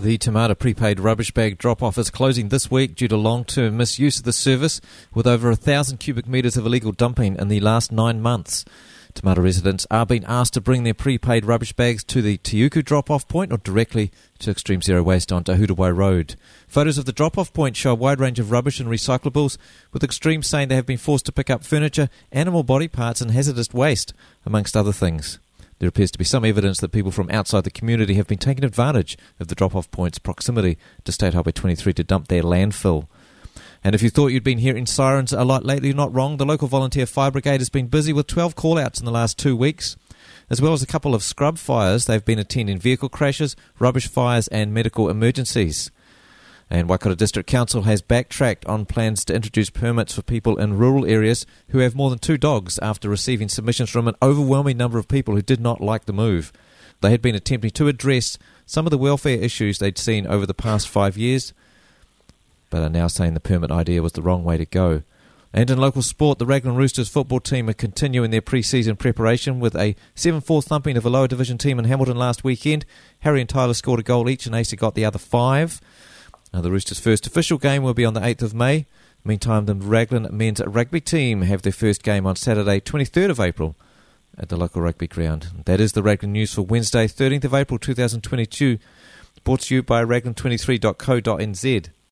The Tamata prepaid rubbish bag drop-off is closing this week due to long-term misuse of the service, with over 1,000 cubic metres of illegal dumping in the last 9 months. Tamata residents are being asked to bring their prepaid rubbish bags to the Tiuku drop-off point or directly to Extreme Zero Waste on Tahutawai Road. Photos of the drop-off point show a wide range of rubbish and recyclables, with Extreme saying they have been forced to pick up furniture, animal body parts and hazardous waste, amongst other things. There appears to be some evidence that people from outside the community have been taking advantage of the drop-off point's proximity to State Highway 23 to dump their landfill. And if you thought you'd been hearing sirens a lot lately, you're not wrong. The local volunteer fire brigade has been busy with 12 call-outs in the last 2 weeks. As well as a couple of scrub fires, they've been attending vehicle crashes, rubbish fires and medical emergencies. And Waikato District Council has backtracked on plans to introduce permits for people in rural areas who have more than 2 dogs after receiving submissions from an overwhelming number of people who did not like the move. They had been attempting to address some of the welfare issues they'd seen over the past 5 years, but are now saying the permit idea was the wrong way to go. And in local sport, the Raglan Roosters football team are continuing their pre-season preparation with a 7-4 thumping of a lower division team in Hamilton last weekend. Harry and Tyler scored a goal each and Asa got the other 5. Now, the Roosters' first official game will be on the 8th of May. Meantime, the Raglan men's rugby team have their first game on Saturday, 23rd of April, at the local rugby ground. That is the Raglan News for Wednesday, 13th of April 2022, brought to you by raglan23.co.nz.